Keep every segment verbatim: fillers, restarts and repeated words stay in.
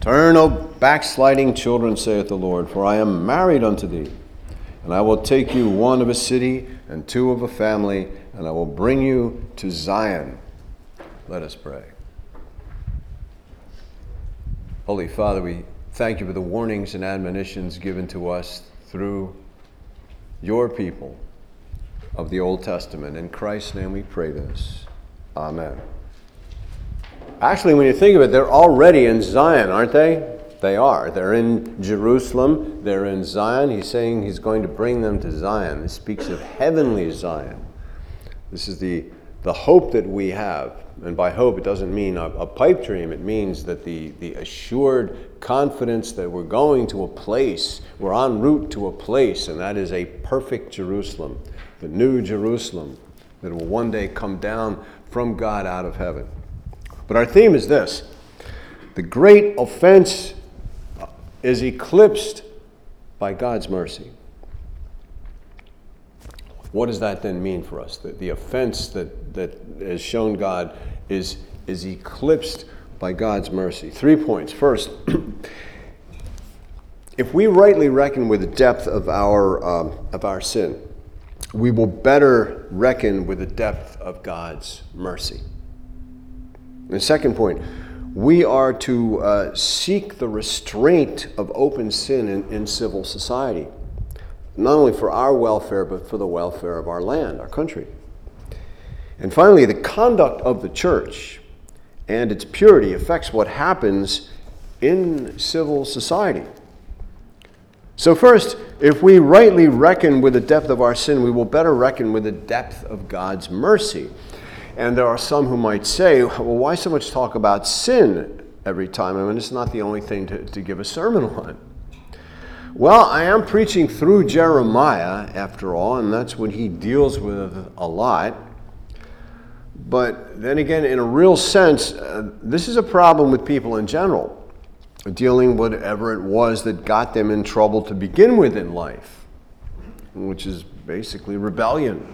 Turn, O backsliding children, saith the Lord, for I am married unto thee. And I will take you one of a city and two of a family, and I will bring you to Zion. Let us pray. Holy Father, we thank you for the warnings and admonitions given to us through your people of the Old Testament. In Christ's name we pray this. Amen. Actually, when you think of it, they're already in Zion, aren't they? They are. They're in Jerusalem. They're in Zion. He's saying he's going to bring them to Zion. This speaks of heavenly Zion. This is the, the hope that we have. And by hope, it doesn't mean a, a pipe dream. It means that the, the assured confidence that we're going to a place, we're en route to a place, and that is a perfect Jerusalem, the new Jerusalem that will one day come down from God out of heaven. But our theme is this: the great offense is eclipsed by God's mercy. What does that then mean for us? That the offense that, that has shown God is, is eclipsed by God's mercy. Three points. First, if we rightly reckon with the depth of our, um, of our sin, we will better reckon with the depth of God's mercy. The second point, we are to uh, seek the restraint of open sin in, in civil society, not only for our welfare, but for the welfare of our land, our country. And finally, the conduct of the church and its purity affects what happens in civil society. So first, if we rightly reckon with the depth of our sin, we will better reckon with the depth of God's mercy. And there are some who might say, well, why so much talk about sin every time? I mean, it's not the only thing to, to give a sermon on. Well, I am preaching through Jeremiah, after all, and that's what he deals with a lot. But then again, in a real sense, uh, this is a problem with people in general, dealing with whatever it was that got them in trouble to begin with in life, which is basically rebellion.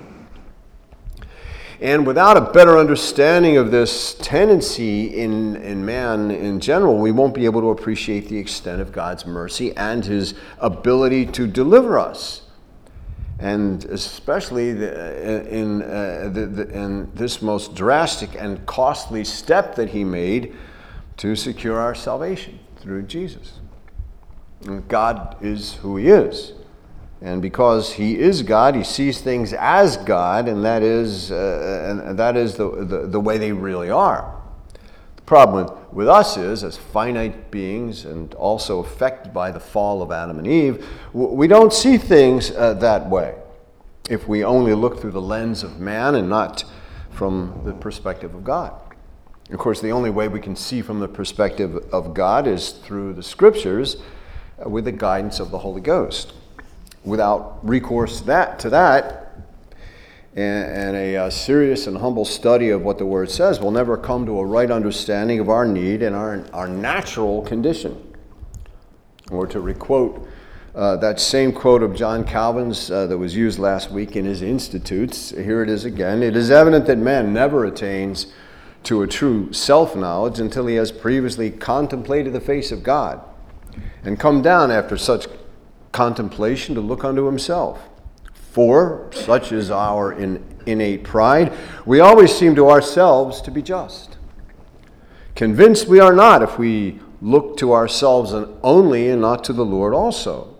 And without a better understanding of this tendency in, in man in general, we won't be able to appreciate the extent of God's mercy and his ability to deliver us. And especially the, in, uh, the, the, in this most drastic and costly step that he made to secure our salvation through Jesus. And God is who he is. And because he is God, he sees things as God, and that is uh, and that is the, the, the way they really are. The problem with, with us is, as finite beings and also affected by the fall of Adam and Eve, we don't see things uh, that way if we only look through the lens of man and not from the perspective of God. Of course, the only way we can see from the perspective of God is through the Scriptures uh, with the guidance of the Holy Ghost. Without recourse to that, to that and, and a uh, serious and humble study of what the Word says, we'll never come to a right understanding of our need and our, our natural condition. Or to requote uh, that same quote of John Calvin's uh, that was used last week in his Institutes, here it is again: "It is evident that man never attains to a true self-knowledge until he has previously contemplated the face of God, and come down after such contemplation to look unto himself. For, such is our in, innate pride, we always seem to ourselves to be just. Convinced we are not if we look to ourselves and only and not to the Lord also."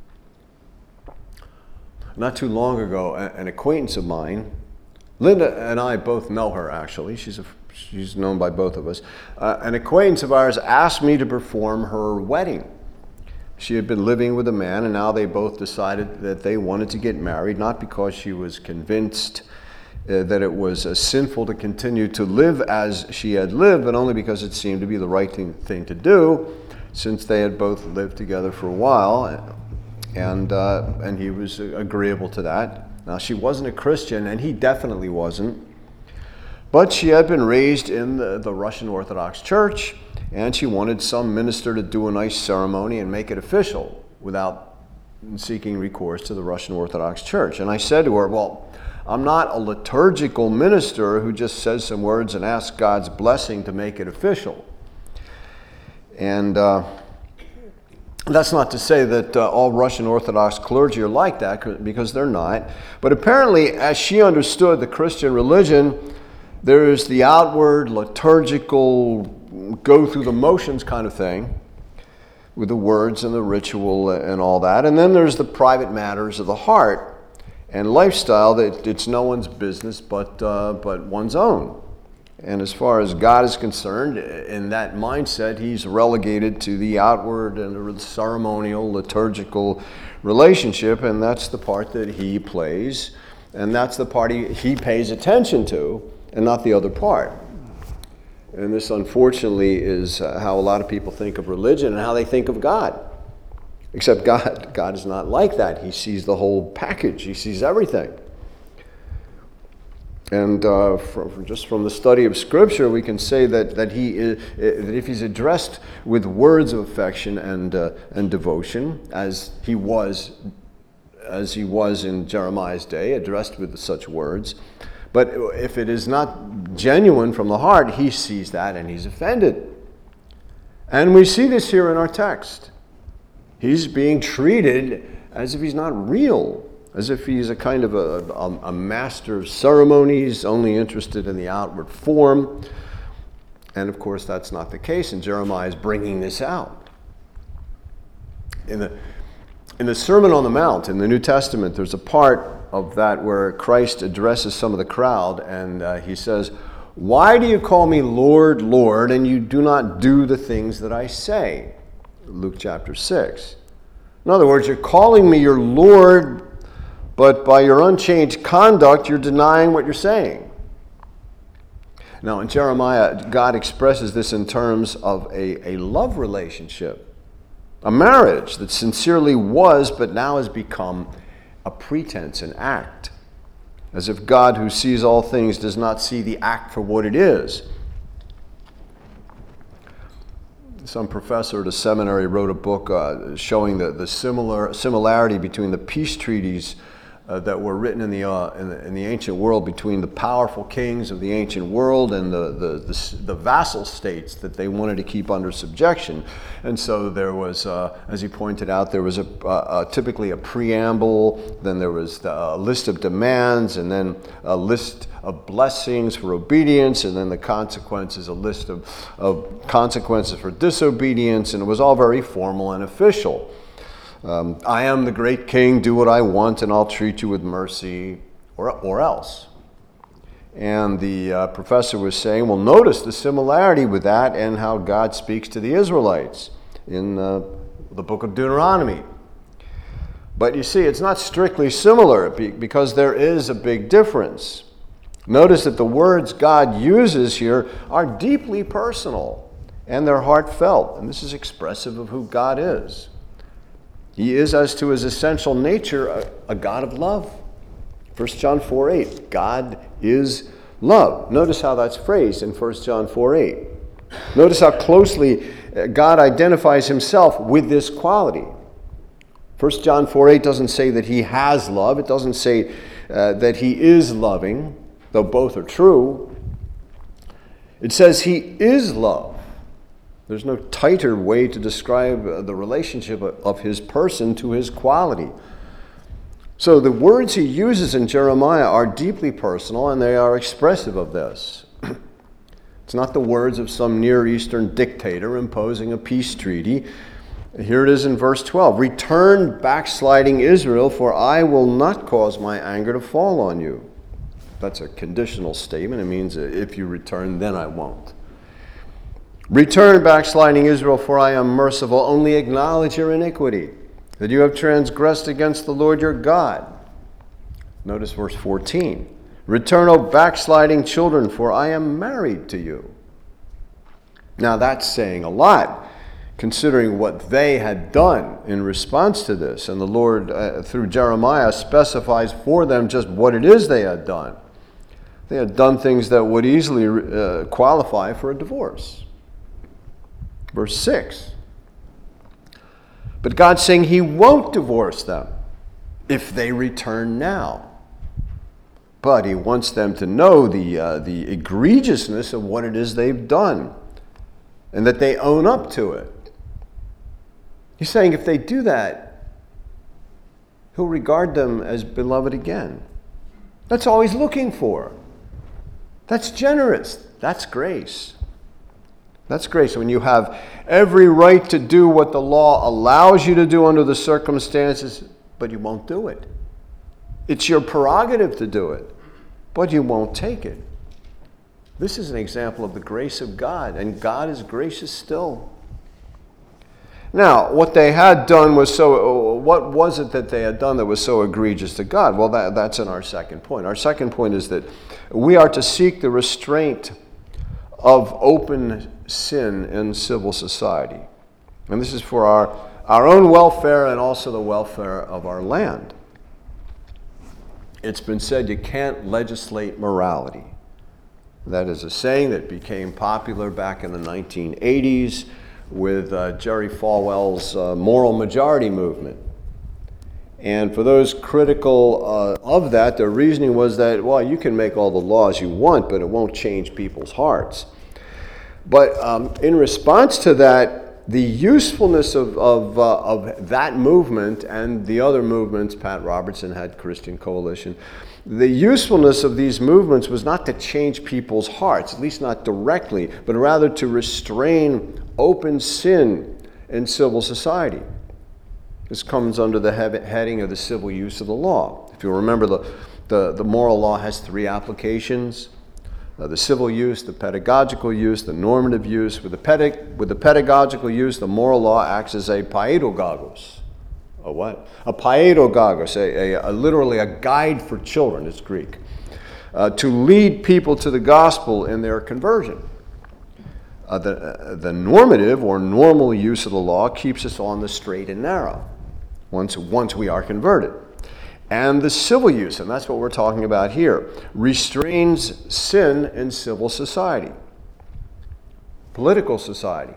Not too long ago, an acquaintance of mine, Linda and I both know her actually, she's a, she's known by both of us, uh, an acquaintance of ours asked me to perform her wedding. She had been living with a man, and now they both decided that they wanted to get married, not because she was convinced uh, that it was uh, sinful to continue to live as she had lived, but only because it seemed to be the right thing, thing to do, since they had both lived together for a while, and uh, and he was agreeable to that. Now, she wasn't a Christian, and he definitely wasn't, but she had been raised in the, the Russian Orthodox Church, and she wanted some minister to do a nice ceremony and make it official without seeking recourse to the Russian Orthodox Church. And I said to her, well, I'm not a liturgical minister who just says some words and asks God's blessing to make it official. And uh, that's not to say that uh, all Russian Orthodox clergy are like that, because they're not. But apparently, as she understood the Christian religion, there is the outward, liturgical, go through the motions kind of thing, with the words and the ritual and all that. And then there's the private matters of the heart and lifestyle that it's no one's business but uh, but one's own. And as far as God is concerned, in that mindset, he's relegated to the outward and the ceremonial, liturgical relationship, and that's the part that he plays, and that's the part he, he pays attention to, and not the other part. And this, unfortunately, is uh, how a lot of people think of religion and how they think of God. Except God, God is not like that. He sees the whole package. He sees everything. And uh, from, just from the study of Scripture, we can say that that he is, that if he's addressed with words of affection and uh, and devotion, as he was, as he was in Jeremiah's day, addressed with such words. But if it is not genuine from the heart, he sees that and he's offended. And we see this here in our text. He's being treated as if he's not real, as if he's a kind of a, a, a master of ceremonies, only interested in the outward form. And of course, that's not the case, and Jeremiah is bringing this out. In the, in the Sermon on the Mount, in the New Testament, there's a part of that where Christ addresses some of the crowd, and uh, he says, "Why do you call me Lord, Lord, and you do not do the things that I say?" Luke chapter six. In other words, you're calling me your Lord, but by your unchanged conduct, you're denying what you're saying. Now, in Jeremiah, God expresses this in terms of a, a love relationship, a marriage that sincerely was, but now has become a pretense, an act, as if God, who sees all things, does not see the act for what it is. Some professor at a seminary wrote a book uh, showing the, the similar similarity between the peace treaties uh, that were written in the, uh, in the in the ancient world between the powerful kings of the ancient world and the, the, the, the vassal states that they wanted to keep under subjection. And so there was, uh, as he pointed out, there was a, uh, a typically a preamble, then there was the, a list of demands, and then a list of blessings for obedience, and then the consequences, a list of, of consequences for disobedience, and it was all very formal and official. Um, I am the great king, do what I want, and I'll treat you with mercy, or, or else. And the uh, professor was saying, well, notice the similarity with that and how God speaks to the Israelites in uh, the book of Deuteronomy. But you see, it's not strictly similar because there is a big difference. Notice that the words God uses here are deeply personal and they're heartfelt, and this is expressive of who God is. He is, as to his essential nature, a, a God of love. First John four eight, God is love. Notice how that's phrased in First John four eight. Notice how closely God identifies himself with this quality. First John four eight doesn't say that he has love. It doesn't say uh, that he is loving, though both are true. It says he is love. There's no tighter way to describe the relationship of his person to his quality. So the words he uses in Jeremiah are deeply personal, and they are expressive of this. It's not the words of some Near Eastern dictator imposing a peace treaty. Here it is in verse twelve. "Return, backsliding Israel, for I will not cause my anger to fall on you." That's a conditional statement. It means if you return, then I won't. "Return, backsliding Israel, for I am merciful. Only acknowledge your iniquity, that you have transgressed against the Lord your God." Notice verse fourteen. "Return, O backsliding children, for I am married to you." Now that's saying a lot, considering what they had done in response to this. And the Lord, uh, through Jeremiah, specifies for them just what it is they had done. They had done things that would easily uh, qualify for a divorce. Verse six. But God's saying he won't divorce them if they return now. But he wants them to know the, uh, the egregiousness of what it is they've done. and that they own up to it. He's saying if they do that, he'll regard them as beloved again. That's all he's looking for. That's generous. That's grace. That's grace. When you have every right to do what the law allows you to do under the circumstances, but you won't do it. It's your prerogative to do it, but you won't take it. This is an example of the grace of God, and God is gracious still. Now, what they had done was so, what was it that they had done that was so egregious to God? Well, that, that's in our second point. Our second point is that we are to seek the restraint of open sin in civil society. And this is for our, our own welfare and also the welfare of our land. It's been said you can't legislate morality. That is a saying that became popular back in the nineteen eighties with uh, Jerry Falwell's uh, moral majority movement. And for those critical uh, of that, their reasoning was that, well, you can make all the laws you want, but it won't change people's hearts. But um, in response to that, the usefulness of, of, uh, of that movement and the other movements, Pat Robertson had Christian Coalition, the usefulness of these movements was not to change people's hearts, at least not directly, but rather to restrain open sin in civil society. This comes under the heading of the civil use of the law. If you remember, the, the, the moral law has three applications. Uh, the civil use, the pedagogical use, the normative use. With the, pedag- with the pedagogical use, the moral law acts as a paedagogos. A what? A paedagogos, a, a, a literally a guide for children, it's Greek, uh, to lead people to the gospel in their conversion. Uh, the, uh, the normative or normal use of the law keeps us on the straight and narrow once, once we are converted. And the civil use, and that's what we're talking about here, restrains sin in civil society, political society.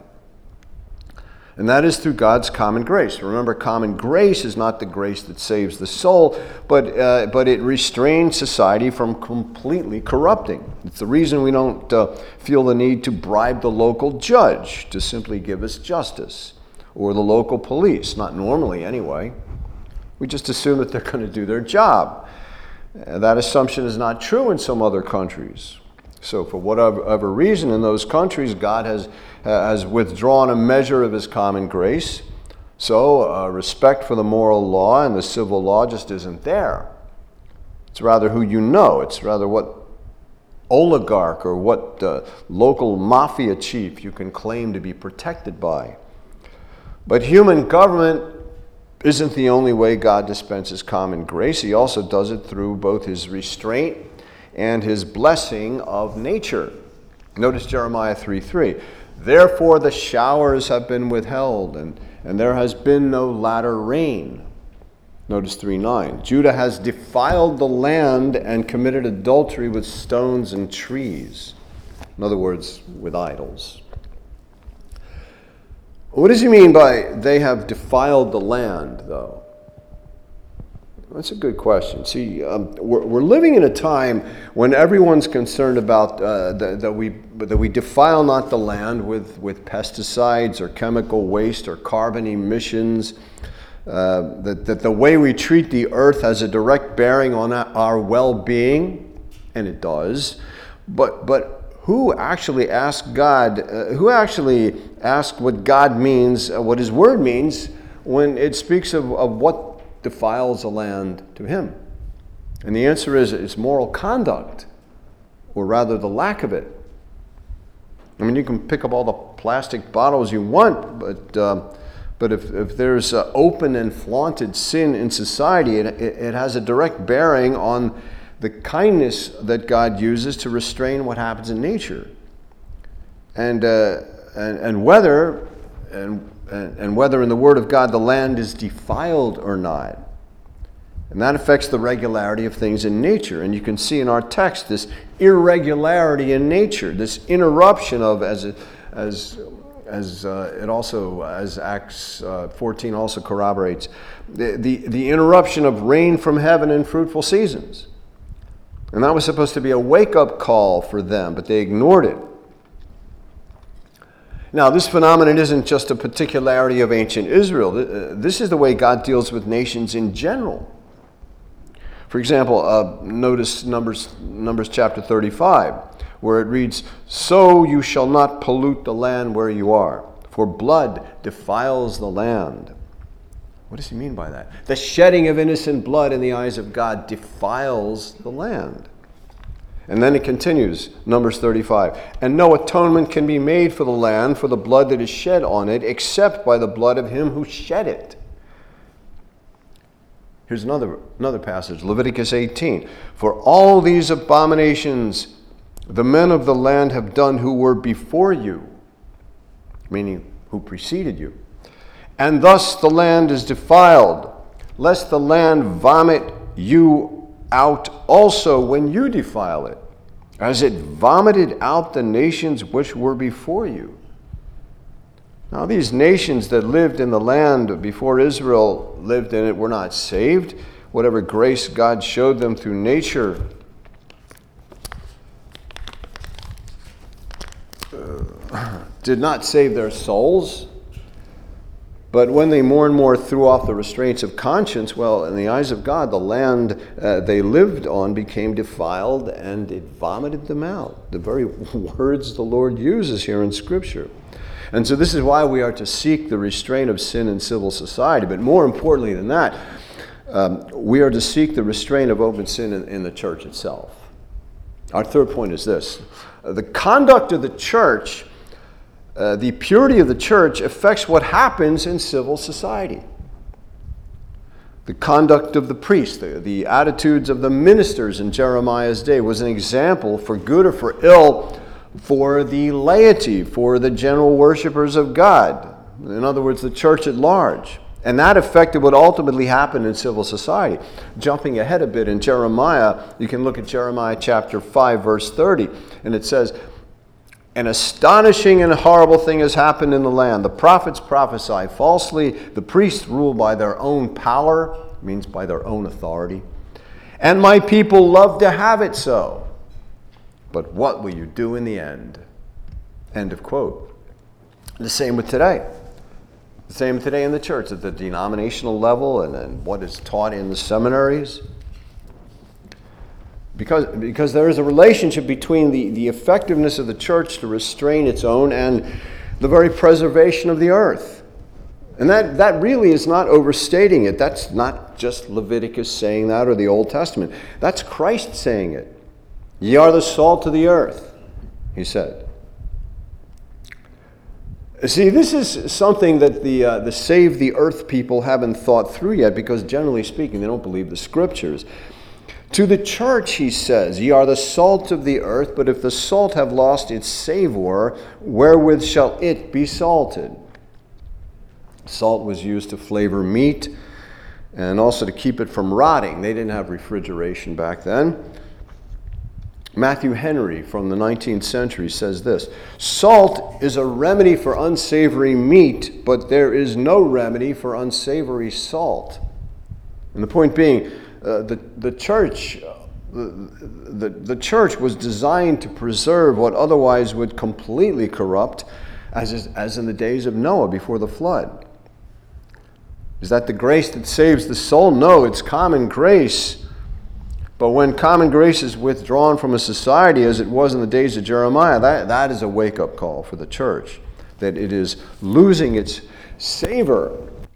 And that is through God's common grace. Remember, common grace is not the grace that saves the soul, but uh, but it restrains society from completely corrupting. It's the reason we don't uh, feel the need to bribe the local judge to simply give us justice, or the local police, not normally anyway. We just assume that they're going to do their job. Uh, that assumption is not true in some other countries. So for whatever reason in those countries, God has, uh, has withdrawn a measure of his common grace. So uh, respect for the moral law and the civil law just isn't there. It's rather who you know. It's rather what oligarch or what uh, local mafia chief you can claim to be protected by. But human government isn't the only way God dispenses common grace. He also does it through both his restraint and his blessing of nature. Notice Jeremiah three three. Therefore the showers have been withheld, and, and there has been no latter rain. Notice three nine. Judah has defiled the land and committed adultery with stones and trees. In other words, with idols. What does he mean by they have defiled the land, though? That's a good question. See, um, we're, we're living in a time when everyone's concerned about uh, that, that we that we defile not the land with, with pesticides or chemical waste or carbon emissions. Uh, that, that the way we treat the earth has a direct bearing on our well-being, and it does. But but who actually asked God? Uh, who actually asked what God means, uh, what His Word means, when it speaks of, of what defiles a land to him? And the answer is it's moral conduct, or rather the lack of it. I mean, you can pick up all the plastic bottles you want, but uh, but if, if there's uh, open and flaunted sin in society, it, it, it has a direct bearing on the kindness that God uses to restrain what happens in nature. And uh, and, and whether and and whether in the Word of God the land is defiled or not. And that affects the regularity of things in nature. And you can see in our text this irregularity in nature, this interruption of, as it, as as uh, it also, as Acts uh, fourteen also corroborates, the, the, the interruption of rain from heaven in fruitful seasons. And that was supposed to be a wake-up call for them, but they ignored it. Now, this phenomenon isn't just a particularity of ancient Israel. This is the way God deals with nations in general. For example, uh, notice Numbers, Numbers chapter thirty-five, where it reads, "So you shall not pollute the land where you are, for blood defiles the land." What does he mean by that? The shedding of innocent blood in the eyes of God defiles the land. And then it continues, Numbers thirty-five, "And no atonement can be made for the land for the blood that is shed on it, except by the blood of him who shed it." Here's another, another passage, Leviticus eighteen. "For all these abominations the men of the land have done who were before you," meaning who preceded you, "and thus the land is defiled, lest the land vomit you out also when you defile it, as it vomited out the nations which were before you." Now, these nations that lived in the land before Israel lived in it were not saved. Whatever grace God showed them through nature uh, did not save their souls. But when they more and more threw off the restraints of conscience, well, in the eyes of God, the land uh, they lived on became defiled and it vomited them out. The very words the Lord uses here in Scripture. And so this is why we are to seek the restraint of sin in civil society. But more importantly than that, um, we are to seek the restraint of open sin in, in the church itself. Our third point is this. Uh, the conduct of the church Uh, the purity of the church affects what happens in civil society. The conduct of the priests, the, the attitudes of the ministers in Jeremiah's day was an example, for good or for ill, for the laity, for the general worshipers of God. In other words, the church at large. And that affected what ultimately happened in civil society. Jumping ahead a bit in Jeremiah, you can look at Jeremiah chapter five, verse thirty, and it says, "An astonishing and horrible thing has happened in the land. The prophets prophesy falsely. The priests rule by their own power," means by their own authority, "and my people love to have it so. But what will you do in the end?" End of quote. The same with today. The same today in the church at the denominational level and, and what is taught in the seminaries. Because, because there is a relationship between the, the effectiveness of the church to restrain its own and the very preservation of the earth. And that, that really is not overstating it. That's not just Leviticus saying that or the Old Testament. That's Christ saying it. "Ye are the salt of the earth," he said. See, this is something that the, uh, the Save the Earth people haven't thought through yet, because generally speaking, they don't believe the Scriptures. To the church, he says, "Ye are the salt of the earth, but if the salt have lost its savor, wherewith shall it be salted?" Salt was used to flavor meat and also to keep it from rotting. They didn't have refrigeration back then. Matthew Henry from the nineteenth century says this, "Salt is a remedy for unsavory meat, but there is no remedy for unsavory salt." And the point being, Uh, the, the church the, the, the church was designed to preserve what otherwise would completely corrupt, as, is, as in the days of Noah before the flood. Is that the grace that saves the soul? No, it's common grace. But when common grace is withdrawn from a society, as it was in the days of Jeremiah, that, that is a wake-up call for the church, that it is losing its savor.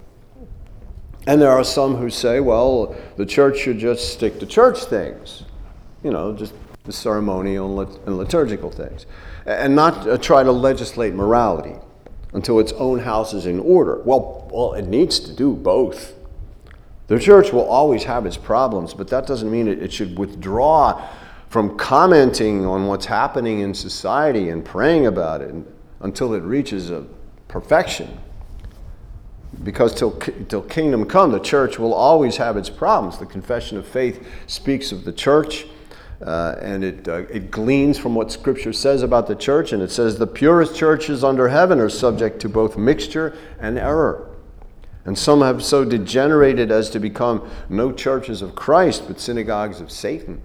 And there are some who say, well, the church should just stick to church things, you know, just the ceremonial and liturgical things, and not uh, try to legislate morality until its own house is in order. Well, well, it needs to do both. The church will always have its problems, but that doesn't mean it, it should withdraw from commenting on what's happening in society and praying about it until it reaches a perfection. Because till, till kingdom come, the church will always have its problems. The Confession of Faith speaks of the church, uh, and it, uh, it gleans from what Scripture says about the church, and it says the purest churches under heaven are subject to both mixture and error. And some have so degenerated as to become no churches of Christ, but synagogues of Satan.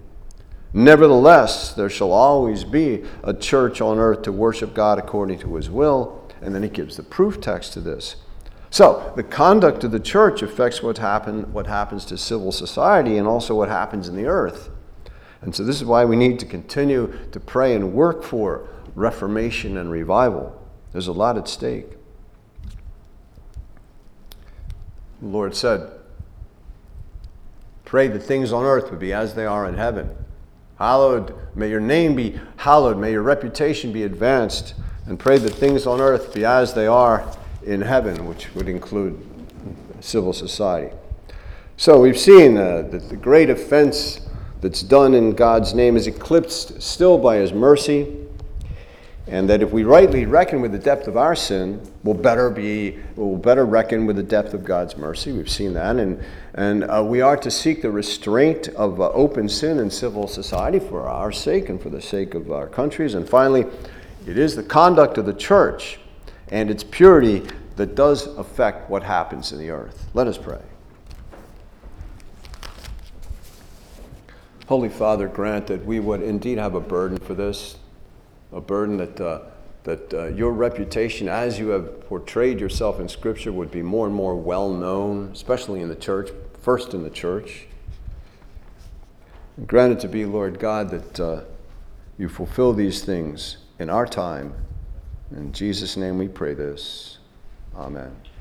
Nevertheless, there shall always be a church on earth to worship God according to his will, And then he gives the proof text to this. So the conduct of the church affects what happen, what happens to civil society and also what happens in the earth. And so this is why we need to continue to pray and work for reformation and revival. There's a lot at stake. The Lord said, pray that things on earth would be as they are in heaven. Hallowed, may your name be hallowed, may your reputation be advanced, and pray that things on earth be as they are in heaven, which would include civil society. So we've seen uh, that the great offense that's done in God's name is eclipsed still by his mercy, and that if we rightly reckon with the depth of our sin, we'll better be we'll better reckon with the depth of God's mercy. We've seen that, and and uh, we are to seek the restraint of uh, open sin in civil society for our sake and for the sake of our countries. And finally, it is the conduct of the church and its purity that does affect what happens in the earth. Let us pray. Holy Father, grant that we would indeed have a burden for this, a burden that uh, that uh, your reputation, as you have portrayed yourself in Scripture, would be more and more well known, especially in the church, first in the church. And grant it to be, Lord God, that uh, you fulfill these things in our time. In Jesus' name we pray this. Amen.